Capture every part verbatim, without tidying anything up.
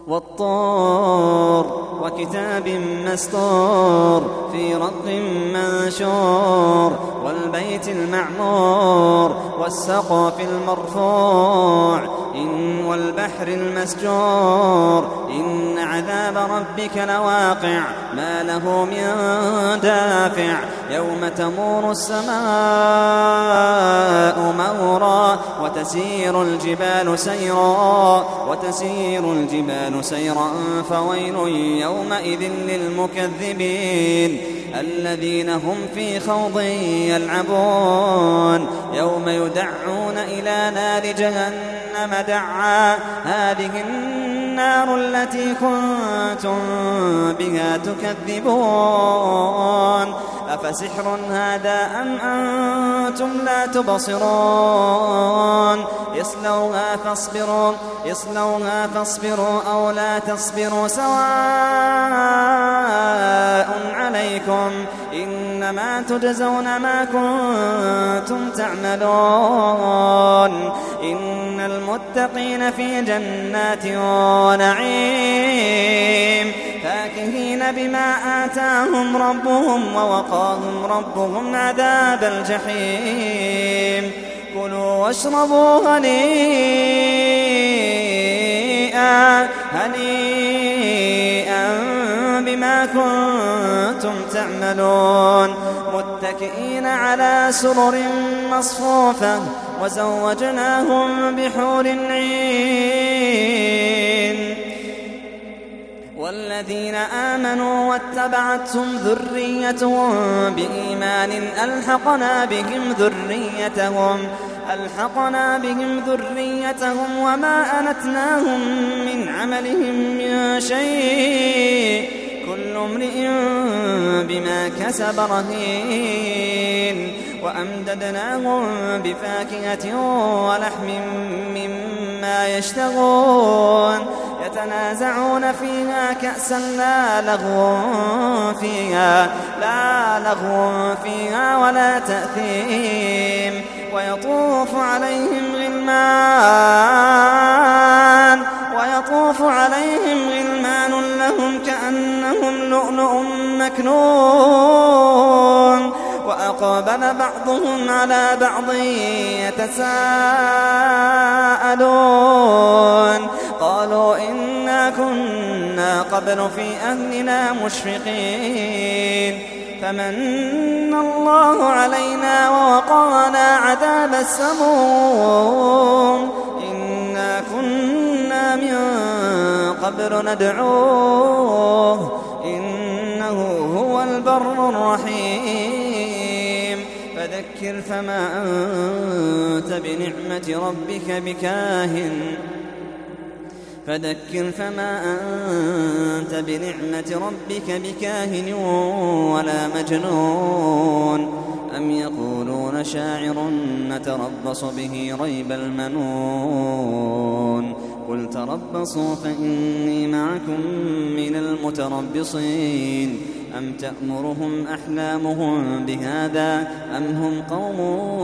والطور وكتاب مسطور في رق منشور والبيت المعمور والسقف المرفوع إن والبحر المسجور إن عذاب ربك لواقع ما له من دافع يوم تمور السماء مورا وتسير الجبال سيرا وتسير الجبال سيرا فويل يومئذ للمكذبين الذين هم في خوض يلعبون يوم يدعون إلى نار جهنم دعا هذه النار التي كنتم بها تكذبون أفسحر هذا أم أنتم لا تبصرون يصلوها فاصبروا يصلوها فاصبروا أو لا تصبروا سواء عليكم إنما تجزون ما كنتم تعملون إن المتقين في جنات ونعيم فاكهين بما آتاهم ربهم ووقاهم ربهم عذاب الجحيم كلوا واشربوا هنيئا هنيئا بما كنتم تعملون متكئين على سرر مصفوفة وزوجناهم بحور عين والذين آمنوا واتبعتهم ذريتهم بإيمان ألحقنا بهم ذريتهم ألحقنا بهم ذريتهم وما ألتناهم من عملهم من شيء كل امرئ بما كسب رهين وأمددناهم بفاكهة ولحم مما يشتهون يتنازعون فيها كأسا لا لغو فيها لا لغو فيها ولا تأثيم ويطوف عليهم غلمان ويطوف عليهم غلمان لهم كأنهم لؤلؤ مكنون وأقبل بعضهم على بعض يتساءلون قالوا إنا كنا قبل في أهلنا مشفقين فمن الله علينا ووقانا عذاب السموم إنا كنا من قبل ندعوه إنه هو البر الرحيم فذكر فما أنت بنعمة ربك بكاهن فذكر فما أنت بنعمة ربك بكاهن ولا مجنون أم يقولون شاعر نتربص به ريب المنون قل تربصوا فإني معكم من المتربصين أم تأمرهم أحلامهم بهذا أم هم قوم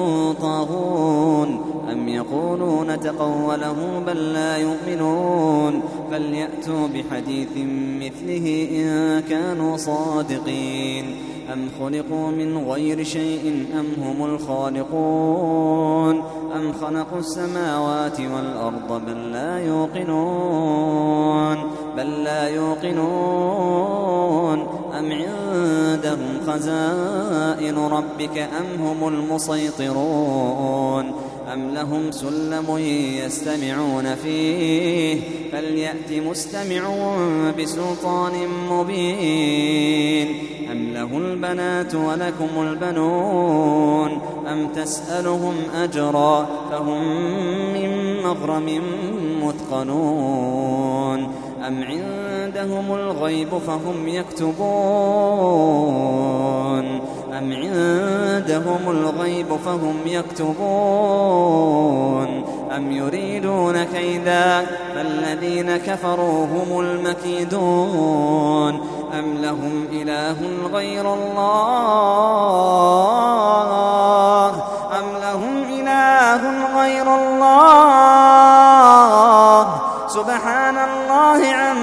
طاغون أم يقولون تقوله بل لا يؤمنون فليأتوا بحديث مثله إن كانوا صادقين أم خلقوا من غير شيء أم هم الخالقون أم خلقوا السماوات والأرض بل لا يوقنون بل لا يوقنون أم عندهم خزائن ربك أم هم المسيطرون أم لهم سلم يستمعون فيه فليأت مستمع بسلطان مبين أم له البنات ولكم البنون أم تسألهم أجرا فهم من مغرم مثقلون أم عندهم الغيب فهم يكتبون أم عندهم الغيب فهم يكتبون أم يريدون كيدا فالذين كفروا هم المكيدون أم لهم إله غير الله أم لهم إله غير الله سبحان الله عما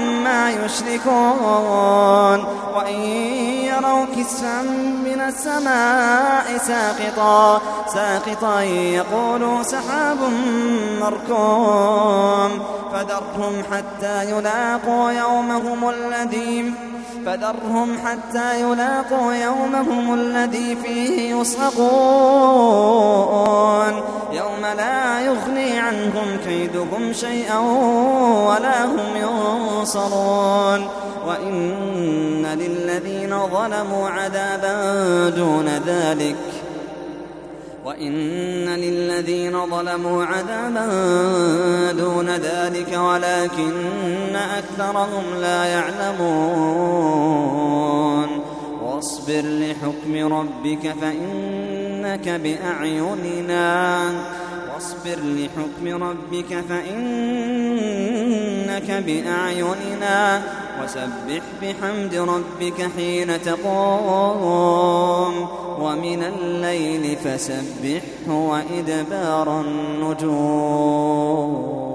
يشركون وإن يروا كسفا من السماء ساقطا ساقطا يقولوا سحاب مركوم فذرهم حتى يلاقوا يومهم الذي فذرهم حتى يلاقوا يومهم الذي فيه يصعقون يوم لا يغني عنهم كيدهم شيئا ولا هم ينصرون وإن للذين ظلموا عذابا دون ذلك وإن للذين ظلموا عذابا دون ذلك ولكن أكثرهم لا يعلمون واصبر لحكم ربك فإنك بأعيننا واصبر لحكم ربك فإنك بأعيننا وسبح بحمد ربك حين تقوم ومن الليل فسبحه وإدبار النجوم